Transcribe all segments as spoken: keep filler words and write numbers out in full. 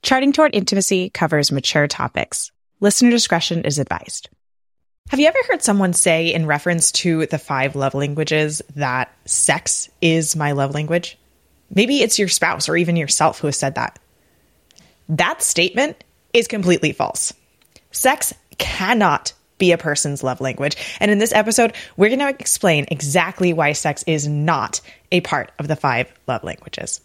Charting Toward Intimacy covers mature topics. Listener discretion is advised. Have you ever heard someone say in reference to the five love languages that sex is my love language? Maybe it's your spouse or even yourself who has said that. That statement is completely false. Sex cannot be a person's love language. And in this episode, we're going to explain exactly why sex is not a part of the five love languages.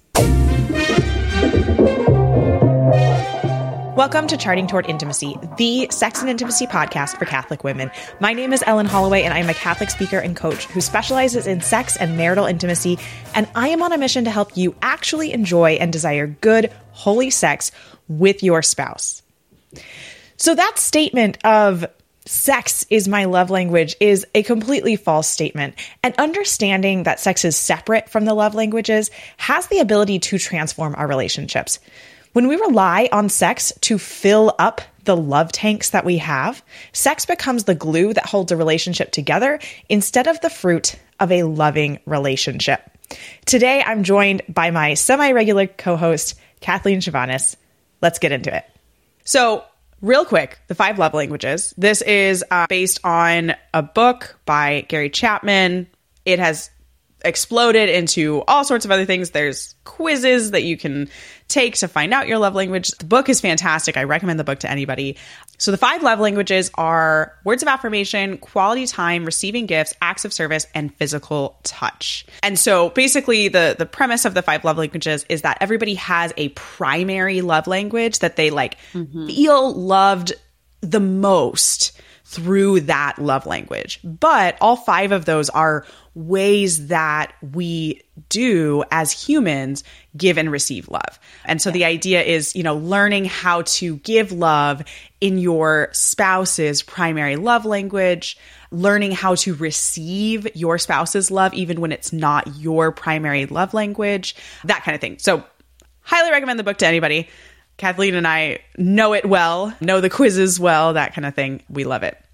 Welcome to Charting Toward Intimacy, the sex and intimacy podcast for Catholic women. My name is Ellen Holloway, and I'm a Catholic speaker and coach who specializes in sex and marital intimacy, and I am on a mission to help you actually enjoy and desire good, holy sex with your spouse. So that statement of sex is my love language is a completely false statement, and understanding that sex is separate from the love languages has the ability to transform our relationships. When we rely on sex to fill up the love tanks that we have, sex becomes the glue that holds a relationship together instead of the fruit of a loving relationship. Today, I'm joined by my semi-regular co-host, Kathleen Chavanis. Let's get into it. So, real quick, the five love languages. This is uh, based on a book by Gary Chapman. It has exploded into all sorts of other things. There's quizzes that you can take to find out your love language. The book is fantastic. I recommend the book to anybody. So the five love languages are words of affirmation, quality time, receiving gifts, acts of service, and physical touch. And so basically the, the premise of the five love languages is that everybody has a primary love language that they like mm-hmm. feel loved the most through that love language. But all five of those are ways that we do as humans give and receive love. And so yeah. the idea is, you know, learning how to give love in your spouse's primary love language, learning how to receive your spouse's love even when it's not your primary love language, that kind of thing. So highly recommend the book to anybody. Kathleen and I know it well, know the quizzes well, that kind of thing. We love it.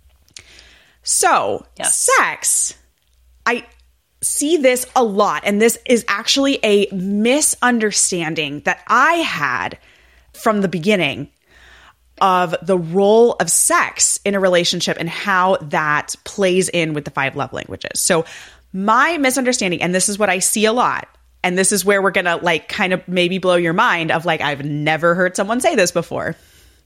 So, yes. Sex, I see this a lot, and this is actually a misunderstanding that I had from the beginning of the role of sex in a relationship and how that plays in with the five love languages. So, my misunderstanding, and this is what I see a lot, and this is where we're going to like kind of maybe blow your mind of like, I've never heard someone say this before.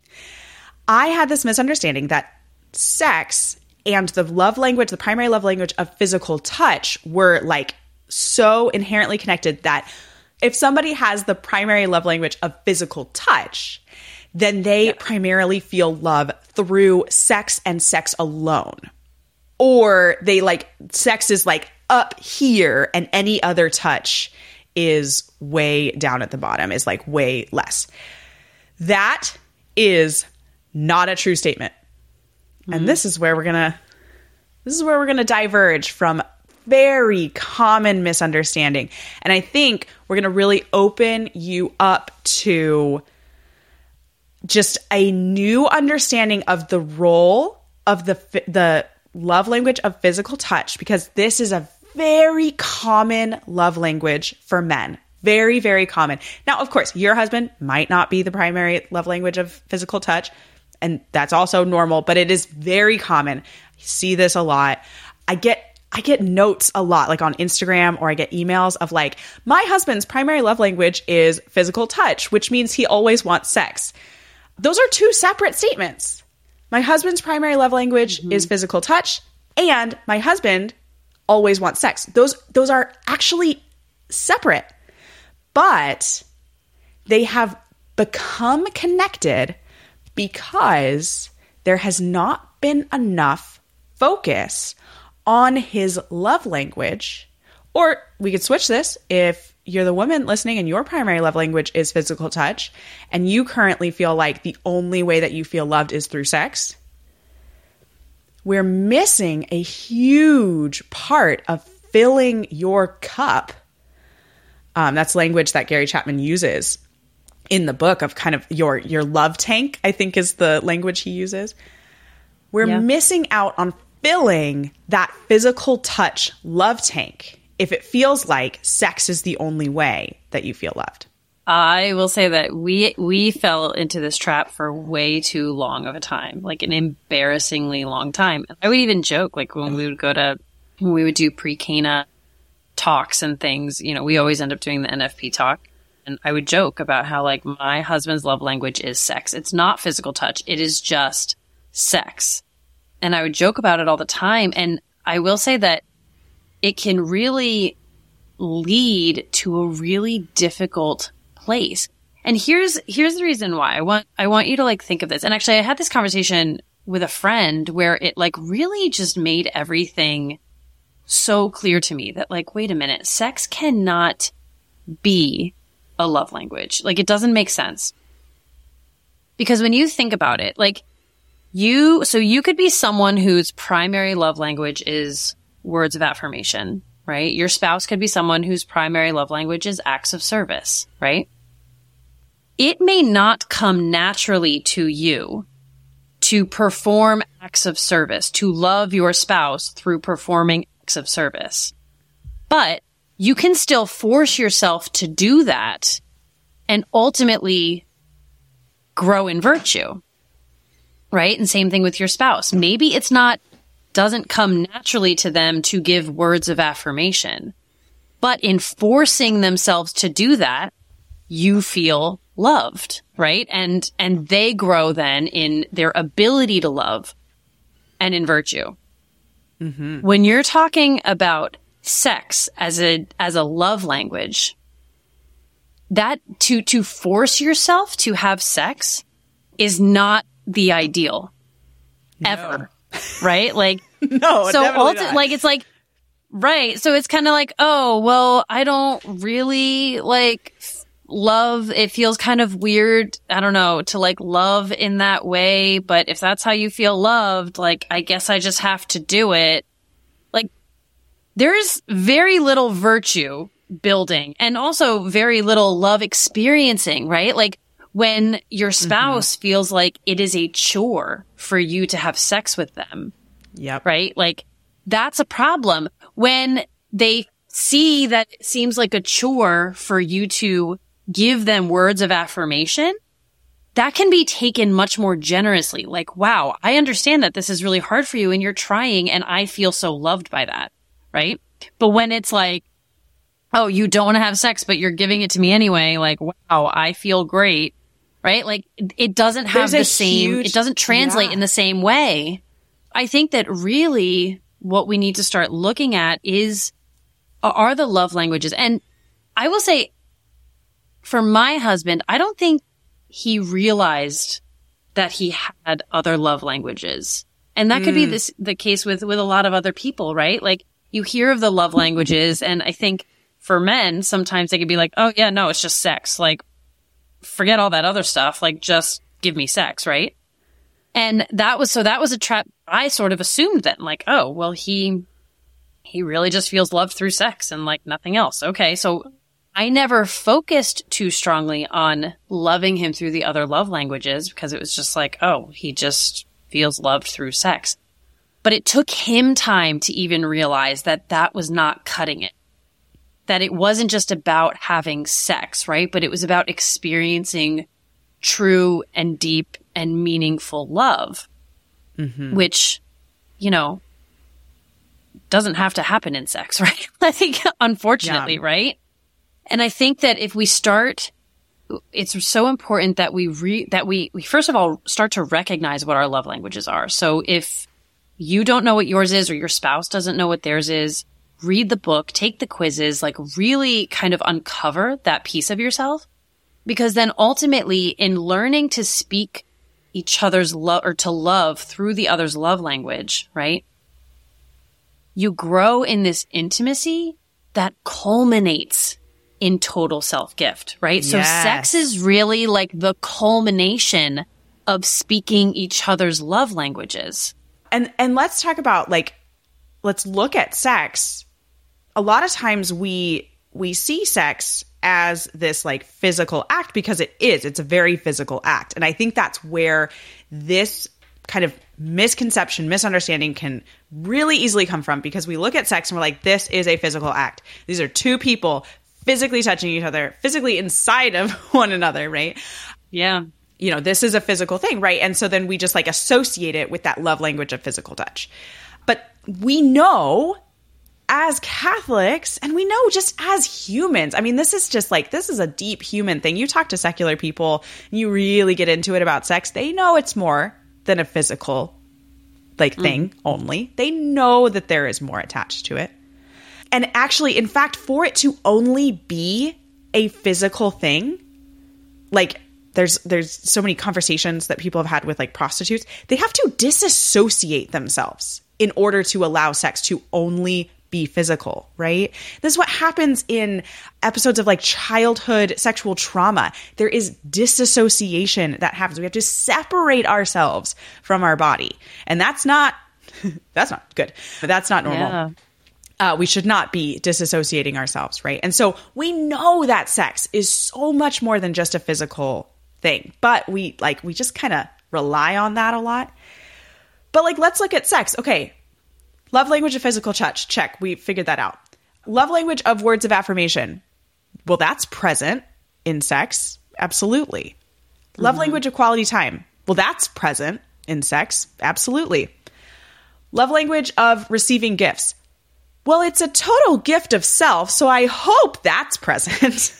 I had this misunderstanding that sex and the love language, the primary love language of physical touch were like so inherently connected that if somebody has the primary love language of physical touch, then they yeah. primarily feel love through sex and sex alone. Or they like, sex is like up here and any other touch is way down at the bottom, is like way less. That is not a true statement. And this is where we're going to this is where we're going to diverge from very common misunderstanding. And I think we're going to really open you up to just a new understanding of the role of the the love language of physical touch, because this is a very common love language for men. Very, very common. Now, of course, your husband might not be the primary love language of physical touch, and that's also normal, but it is very common. I see this a lot. I get I get notes a lot, like on Instagram, or I get emails of like, my husband's primary love language is physical touch, which means he always wants sex. Those are two separate statements. My husband's primary love language mm-hmm. is physical touch, and my husband always wants sex. Those those are actually separate, but they have become connected because there has not been enough focus on his love language. Or we could switch this. If you're the woman listening and your primary love language is physical touch, and you currently feel like the only way that you feel loved is through sex, we're missing a huge part of filling your cup. Um, that's language that Gary Chapman uses in the book, of kind of your your love tank, I think is the language he uses. We're yeah. missing out on filling that physical touch love tank if it feels like sex is the only way that you feel loved. I will say that we we fell into this trap for way too long of a time, like an embarrassingly long time. I would even joke, like when we would go to, when we would do pre-Cana talks and things, you know, we always end up doing the N F P talk. And I would joke about how like my husband's love language is sex. It's not physical touch. It is just sex. And I would joke about it all the time. And I will say that it can really lead to a really difficult place. And here's here's the reason why. I want I want you to like think of this. And actually I had this conversation with a friend where it like really just made everything so clear to me that like, wait a minute, sex cannot be a love language. Like it doesn't make sense. Because when you think about it, like you so you could be someone whose primary love language is words of affirmation, right? Your spouse could be someone whose primary love language is acts of service, right? It may not come naturally to you to perform acts of service, to love your spouse through performing acts of service. But you can still force yourself to do that and ultimately grow in virtue, right? And same thing with your spouse. Maybe it's not, doesn't come naturally to them to give words of affirmation, but in forcing themselves to do that, you feel loved, right? And, and they grow then in their ability to love and in virtue. Mm-hmm. When you're talking about sex as a, as a love language, that to, to force yourself to have sex is not the ideal no. ever, right? Like, no, so definitely ulti- not. like, it's like, right. So it's kind of like, oh, well, I don't really like love. It feels kind of weird. I don't know, to like love in that way. But if that's how you feel loved, like, I guess I just have to do it. Like, there's very little virtue building and also very little love experiencing, right? Like when your spouse mm-hmm. feels like it is a chore for you to have sex with them. Yep. Right? Like that's a problem. When they see that it seems like a chore for you to give them words of affirmation, that can be taken much more generously. Like, wow, I understand that this is really hard for you and you're trying and I feel so loved by that. Right? But when it's like, oh, you don't want to have sex, but you're giving it to me anyway. Like, wow, I feel great. Right? Like it doesn't have There's the same, huge, it doesn't translate yeah. in the same way. I think that really what we need to start looking at is, are the love languages. And I will say for my husband, I don't think he realized that he had other love languages. And that mm. could be this, the case with, with a lot of other people, right? Like you hear of the love languages and I think for men, sometimes they could be like, oh yeah, no, it's just sex. Like forget all that other stuff. Like just give me sex. Right. And that was, so that was a trap. I sort of assumed then like, oh, well, he, he really just feels loved through sex and like nothing else. Okay. So I never focused too strongly on loving him through the other love languages because it was just like, oh, he just feels loved through sex. But it took him time to even realize that that was not cutting it. That it wasn't just about having sex, right? But it was about experiencing true and deep and meaningful love, mm-hmm. which, you know, doesn't have to happen in sex, right? I think, unfortunately, yeah. right? And I think that if we start, it's so important that we re, that we, we first of all start to recognize what our love languages are. So if you don't know what yours is or your spouse doesn't know what theirs is, read the book, take the quizzes, like really kind of uncover that piece of yourself. Because then ultimately in learning to speak each other's love or to love through the other's love language, right? You grow in this intimacy that culminates in total self-gift, right? Yes. So sex is really like the culmination of speaking each other's love languages. And and let's talk about like, let's look at sex. A lot of times we we see sex as this like physical act because it is. It's a very physical act. And I think that's where this kind of misconception, misunderstanding can really easily come from, because we look at sex and we're like, this is a physical act. These are two people physically touching each other, physically inside of one another, right? Yeah. You know, this is a physical thing, right? And so then we just like associate it with that love language of physical touch. But we know as Catholics, and we know just as humans, I mean, this is just like, this is a deep human thing. You talk to secular people, and you really get into it about sex, they know it's more than a physical like thing mm-hmm. only. They know that there is more attached to it. And actually, in fact, for it to only be a physical thing, like there's there's so many conversations that people have had with like prostitutes, they have to disassociate themselves in order to allow sex to only be physical, right? This is what happens in episodes of like childhood sexual trauma. There is disassociation that happens. We have to separate ourselves from our body. And that's not, that's not good. But that's not normal. Yeah. Uh, we should not be disassociating ourselves, right? And so we know that sex is so much more than just a physical thing, but we like, we just kind of rely on that a lot. But like, let's look at sex. Okay. Love language of physical touch. Check. We figured that out. Love language of words of affirmation. Well, that's present in sex. Absolutely. Mm-hmm. Love language of quality time. Well, that's present in sex. Absolutely. Love language of receiving gifts. Well, it's a total gift of self, so I hope that's present.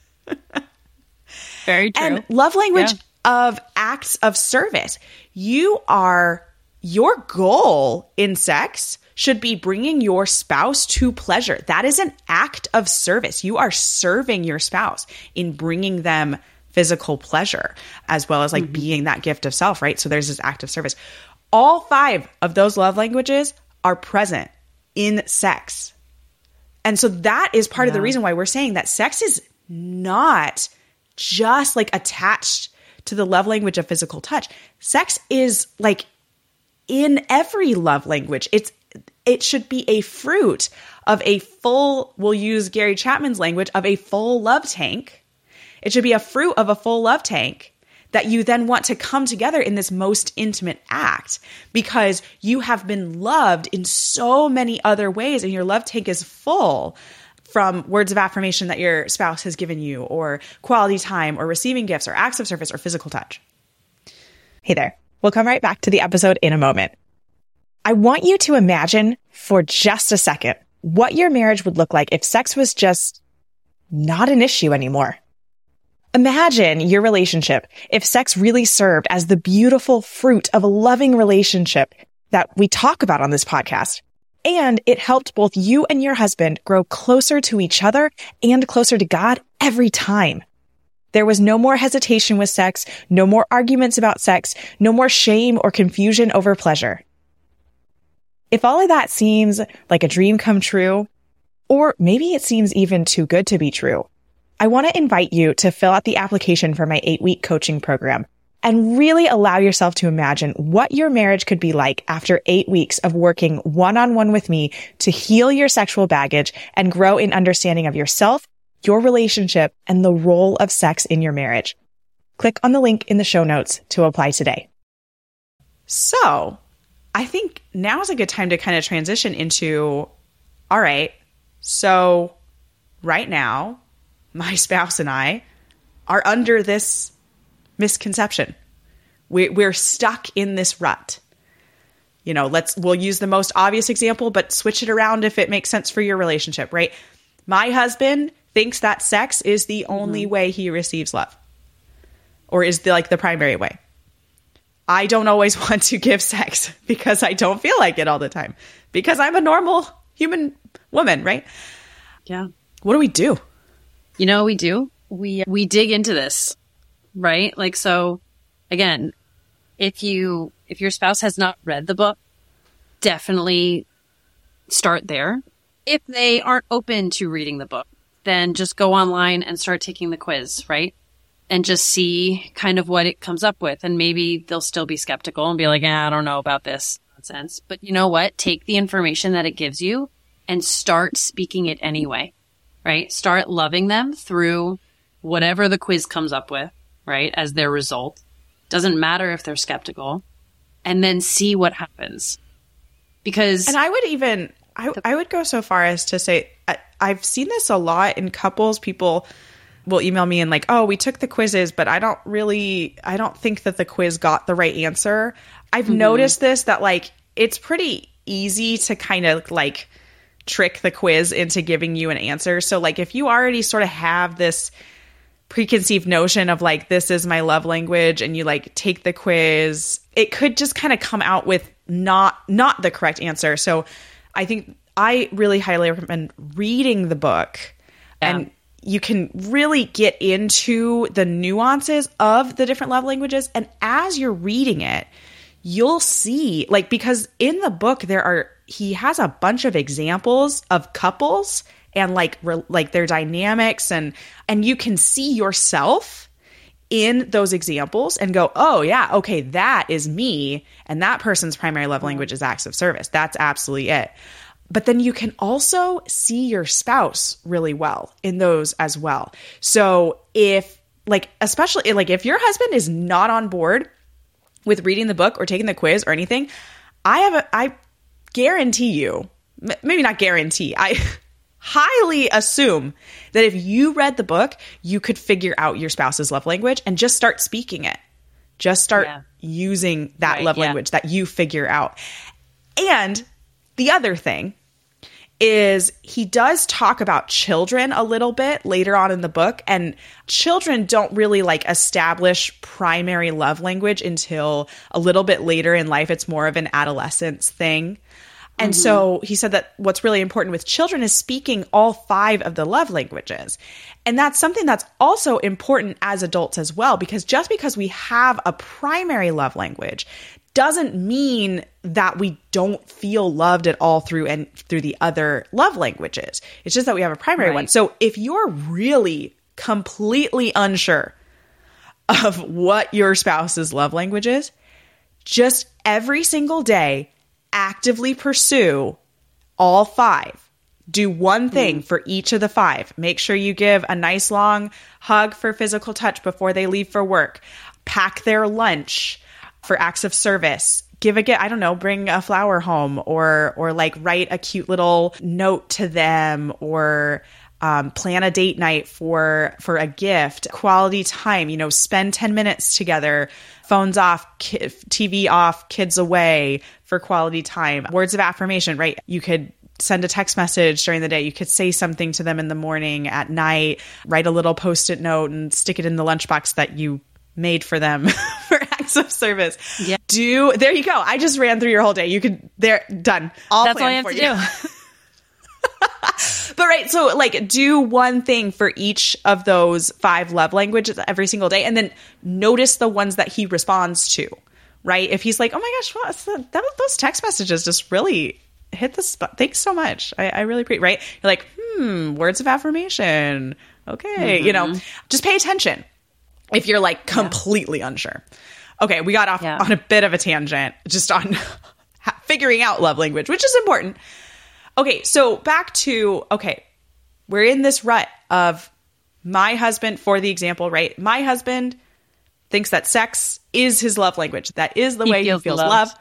Very true. And love language yeah. of acts of service. You are, your goal in sex should be bringing your spouse to pleasure. That is an act of service. You are serving your spouse in bringing them physical pleasure, as well as like mm-hmm. being that gift of self, right? So there's this act of service. All five of those love languages are present in sex. And so that is part yeah. of the reason why we're saying that sex is not just like attached to the love language of physical touch. Sex is like in every love language. It's It should be a fruit of a full, we'll use Gary Chapman's language, of a full love tank. It should be a fruit of a full love tank that you then want to come together in this most intimate act because you have been loved in so many other ways and your love tank is full from words of affirmation that your spouse has given you, or quality time, or receiving gifts, or acts of service, or physical touch. Hey there. We'll come right back to the episode in a moment. I want you to imagine for just a second what your marriage would look like if sex was just not an issue anymore. Imagine your relationship if sex really served as the beautiful fruit of a loving relationship that we talk about on this podcast, and it helped both you and your husband grow closer to each other and closer to God every time. There was no more hesitation with sex, no more arguments about sex, no more shame or confusion over pleasure. If all of that seems like a dream come true, or maybe it seems even too good to be true, I want to invite you to fill out the application for my eight-week coaching program and really allow yourself to imagine what your marriage could be like after eight weeks of working one-on-one with me to heal your sexual baggage and grow in understanding of yourself, your relationship, and the role of sex in your marriage. Click on the link in the show notes to apply today. So, I think now is a good time to kind of transition into, all right, so right now, my spouse and I are under this misconception. We, we're stuck in this rut. You know, let's, we'll use the most obvious example, but switch it around if it makes sense for your relationship, right? My husband thinks that sex is the only mm-hmm. way he receives love, or is the, like the primary way. I don't always want to give sex because I don't feel like it all the time, because I'm a normal human woman, right? Yeah. What do we do? You know what we do? We we dig into this, right? Like, so again, if you if your spouse has not read the book, definitely start there. If they aren't open to reading the book, then just go online and start taking the quiz, right? And just see kind of what it comes up with. And maybe they'll still be skeptical and be like, eh, I don't know about this nonsense. But you know what? Take the information that it gives you and start speaking it anyway, right? Start loving them through whatever the quiz comes up with, right? As their result. Doesn't matter if they're skeptical. And then see what happens. Because... And I would even... I, I would go so far as to say, I, I've seen this a lot in couples. People will email me and like, oh, we took the quizzes, but I don't really, I don't think that the quiz got the right answer. I've mm-hmm. noticed this, that like, it's pretty easy to kind of like trick the quiz into giving you an answer. So like, if you already sort of have this preconceived notion of like, this is my love language, and you like take the quiz, it could just kind of come out with not, not the correct answer. So I think I really highly recommend reading the book yeah. and you can really get into the nuances of the different love languages. And as you're reading it, you'll see, like, because in the book there are, he has a bunch of examples of couples and like, re, like their dynamics, and, and you can see yourself in those examples and go, oh yeah, okay, that is me. And that person's primary love language is acts of service. That's absolutely it. But then you can also see your spouse really well in those as well. So if like, especially like if your husband is not on board with reading the book or taking the quiz or anything, I have a, I guarantee you, maybe not guarantee, I highly assume that if you read the book, you could figure out your spouse's love language and just start speaking it. Just start yeah. using that right, love yeah. language that you figure out. And the other thing is he does talk about children a little bit later on in the book, and children don't really like establish primary love language until a little bit later in life. It's more of an adolescence thing. And mm-hmm. so he said that what's really important with children is speaking all five of the love languages. And that's something that's also important as adults as well, because just because we have a primary love language doesn't mean that we don't feel loved at all through and through the other love languages. It's just that we have a primary right. one. So if you're really completely unsure of what your spouse's love language is, just every single day, actively pursue all five. Do one thing mm. for each of the five. Make sure you give a nice long hug for physical touch before they leave for work. Pack their lunch for acts of service. Give a gift, I don't know, bring a flower home, or or like write a cute little note to them, or um, plan a date night for for a gift. Quality time, you know, spend ten minutes together, phones off, ki- T V off, kids away for quality time. Words of affirmation, right? You could send a text message during the day. You could say something to them in the morning, at night, write a little post-it note and stick it in the lunchbox that you made for them for acts of service. Yeah. Do, there you go. I just ran through your whole day. You could, there, done. All That's all you have to you. do. But right. So like do one thing for each of those five love languages every single day. And then notice the ones that he responds to, right? If he's like, oh my gosh, well, that, those text messages just really hit the spot. Thanks so much. I, I really appreciate, right? You're like, hmm, words of affirmation. Okay. Mm-hmm. You know, just pay attention. If you're like completely yeah. unsure. Okay, we got off yeah. on a bit of a tangent just on figuring out love language, which is important. Okay, so back to, okay, we're in this rut of my husband, for the example, right? My husband thinks that sex is his love language. That is the he way feels he feels loved. love.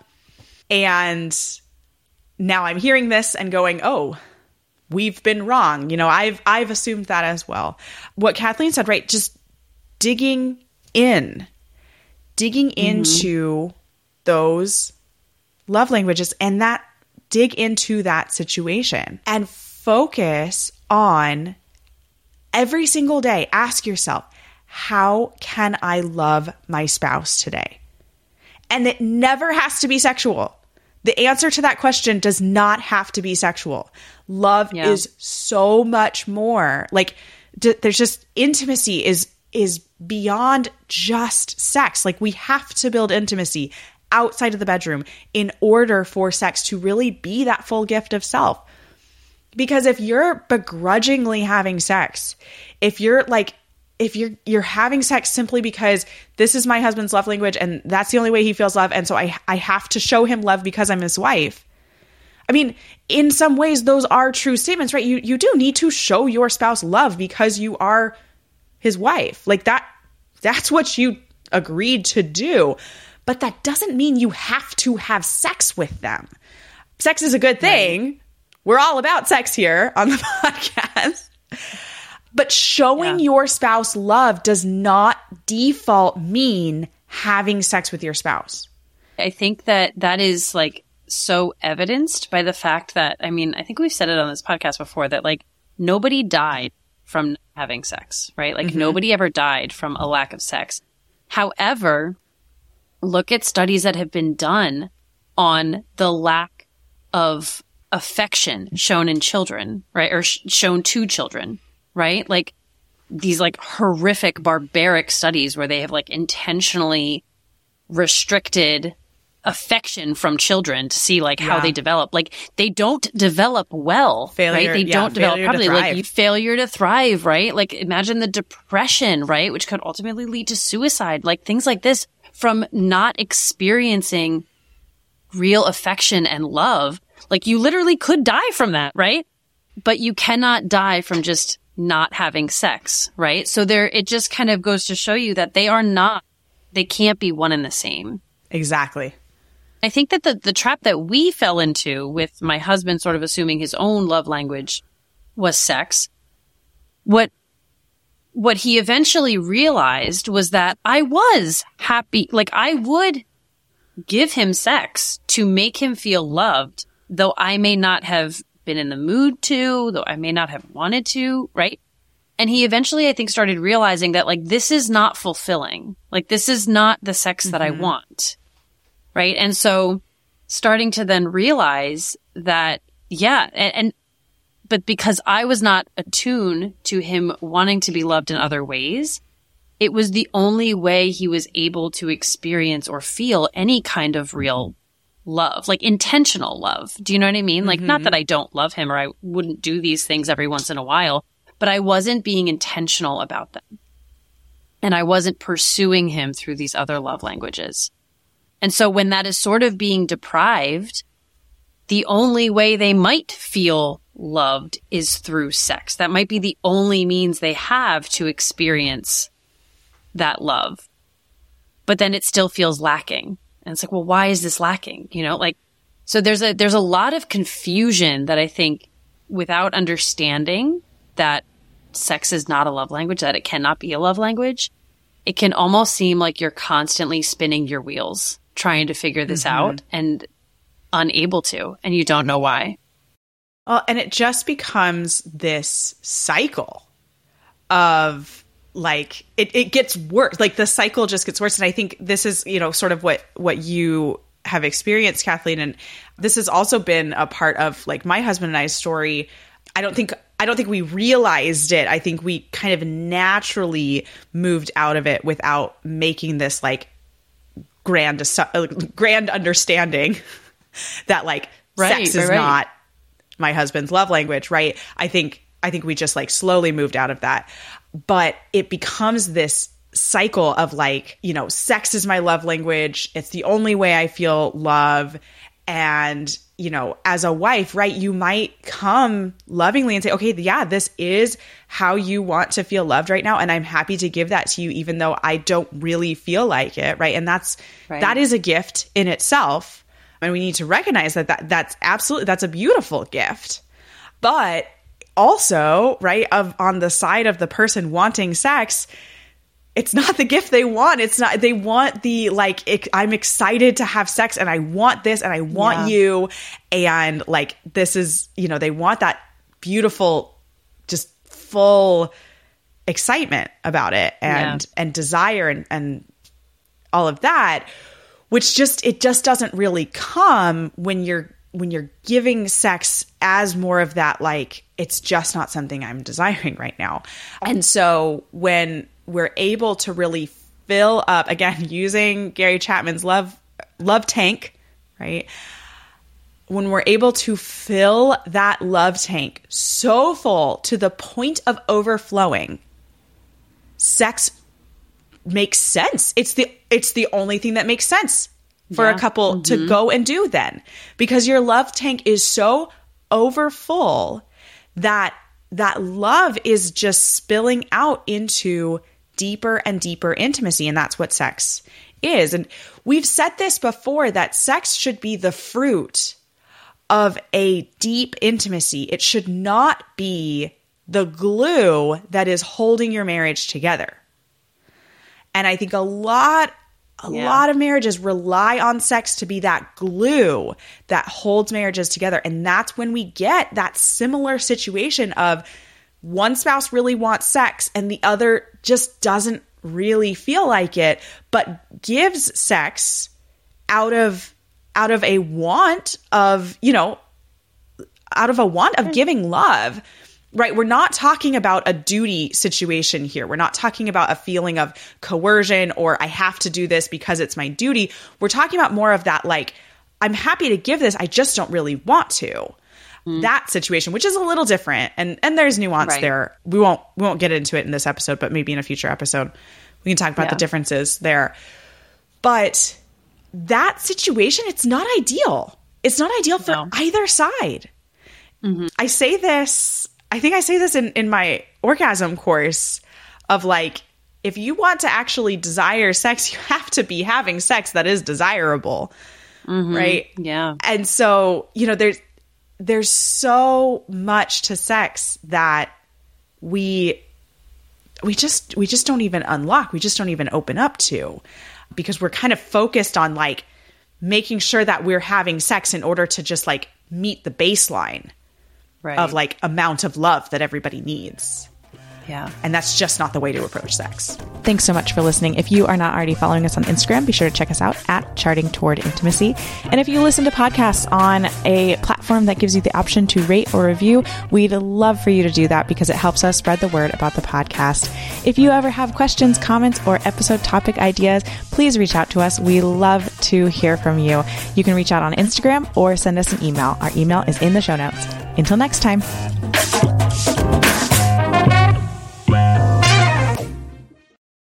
And now I'm hearing this and going, oh, we've been wrong. You know, I've I've assumed that as well. What Kathleen said, right? Just digging in, digging mm-hmm. into those love languages, and that dig into that situation and focus on every single day. Ask yourself, how can I love my spouse today? And it never has to be sexual. The answer to that question does not have to be sexual. Love yeah. is so much more. Like d- there's just intimacy is is beyond just sex. Like we have to build intimacy outside of the bedroom in order for sex to really be that full gift of self. Because if you're begrudgingly having sex, if you're like, if you're, you're having sex simply because this is my husband's love language and that's the only way he feels love, and so I, I have to show him love because I'm his wife. I mean, in some ways, those are true statements, right? You, you do need to show your spouse love because you are his wife. Like that, that's what you agreed to do. But that doesn't mean you have to have sex with them. Sex is a good thing, we're all about sex here on the podcast. But showing yeah. your spouse love does not default mean having sex with your spouse. I think that that is like so evidenced by the fact that, I mean, I think we've said it on this podcast before that like nobody died from having sex, right? Like mm-hmm. nobody ever died from a lack of sex. However, look at studies that have been done on the lack of affection shown in children, right? Or sh- shown to children, right? Like these like horrific, barbaric studies where they have like intentionally restricted affection from children to see like how yeah. they develop. Like they don't develop well, failure, right? They yeah, don't develop properly. Like you, failure to thrive, right? Like imagine the depression, right? Which could ultimately lead to suicide. Like things like this from not experiencing real affection and love. Like you literally could die from that, right? But you cannot die from just not having sex, right? So there, it just kind of goes to show you that they are not, they can't be one and the same. Exactly. I think that the, the trap that we fell into with my husband sort of assuming his own love language was sex. What, what he eventually realized was that I was happy. Like I would give him sex to make him feel loved, though I may not have been in the mood to, though I may not have wanted to, right? And he eventually, I think, started realizing that, like, this is not fulfilling. Like, this is not the sex mm-hmm. that I want, right? And so starting to then realize that, yeah, and, and but because I was not attuned to him wanting to be loved in other ways, it was the only way he was able to experience or feel any kind of real love, like intentional love. Do you know what I mean? Like, mm-hmm. not that I don't love him or I wouldn't do these things every once in a while, but I wasn't being intentional about them. And I wasn't pursuing him through these other love languages. And so when that is sort of being deprived, the only way they might feel loved is through sex. That might be the only means they have to experience that love. But then it still feels lacking. And it's like, well, why is this lacking? You know, like, so there's a, there's a lot of confusion that I think without understanding that sex is not a love language, that it cannot be a love language, it can almost seem like you're constantly spinning your wheels trying to figure this mm-hmm. out and unable to, and you don't know why. Well, and it just becomes this cycle of like, it, it gets worse. Like the cycle just gets worse. And I think this is, you know, sort of what, what you have experienced, Kathleen. And this has also been a part of like my husband and I's story. I don't think, I don't think we realized it. I think we kind of naturally moved out of it without making this like grand, uh, grand understanding that like right, sex is right, right. not my husband's love language. Right. I think, I think we just like slowly moved out of that. But it becomes this cycle of like, you know, sex is my love language. It's the only way I feel love. And, you know, as a wife, right, you might come lovingly and say, okay, yeah, this is how you want to feel loved right now. And I'm happy to give that to you, even though I don't really feel like it. Right. And that's, right. that is a gift in itself. And we need to recognize that, that that's absolutely, that's a beautiful gift. But also, right, of on the side of the person wanting sex, it's not the gift they want. It's not, they want the, like, it, I'm excited to have sex and I want this and I want yeah. you. And like, this is, you know, they want that beautiful, just full excitement about it and, yeah. and desire and, and all of that, which just, it just doesn't really come when you're, when you're giving sex as more of that, like, it's just not something I'm desiring right now. And so when we're able to really fill up, again, using Gary Chapman's love, love tank, right? When we're able to fill that love tank so full to the point of overflowing, sex makes sense. It's the, it's the only thing that makes sense for yeah. a couple mm-hmm. to go and do then, because your love tank is so overfull that that love is just spilling out into deeper and deeper intimacy. And that's what sex is. And we've said this before, that sex should be the fruit of a deep intimacy, it should not be the glue that is holding your marriage together. And I think a lot, a yeah. lot of marriages rely on sex to be that glue that holds marriages together. And that's when we get that similar situation of one spouse really wants sex and the other just doesn't really feel like it, but gives sex out of out of a want of, you know, out of a want of giving love. Right. We're not talking about a duty situation here. We're not talking about a feeling of coercion or I have to do this because it's my duty. We're talking about more of that, like, I'm happy to give this. I just don't really want to. Mm. That situation, which is a little different. And and there's nuance right. there. We won't we won't get into it in this episode, but maybe in a future episode, we can talk about yeah. the differences there. But that situation, it's not ideal. It's not ideal for no. either side. Mm-hmm. I say this, I think I say this in, in my orgasm course of like, if you want to actually desire sex, you have to be having sex that is desirable. Mm-hmm. Right. Yeah. And so, you know, there's, there's so much to sex that we, we just, we just don't even unlock. We just don't even open up to, because we're kind of focused on like making sure that we're having sex in order to just like meet the baseline. Right. Of like amount of love that everybody needs. Yeah. And that's just not the way to approach sex. Thanks so much for listening. If you are not already following us on Instagram, be sure to check us out at Charting Toward Intimacy. And if you listen to podcasts on a platform that gives you the option to rate or review, we'd love for you to do that because it helps us spread the word about the podcast. If you ever have questions, comments, or episode topic ideas, please reach out to us. We love to hear from you. You can reach out on Instagram or send us an email. Our email is in the show notes. Until next time.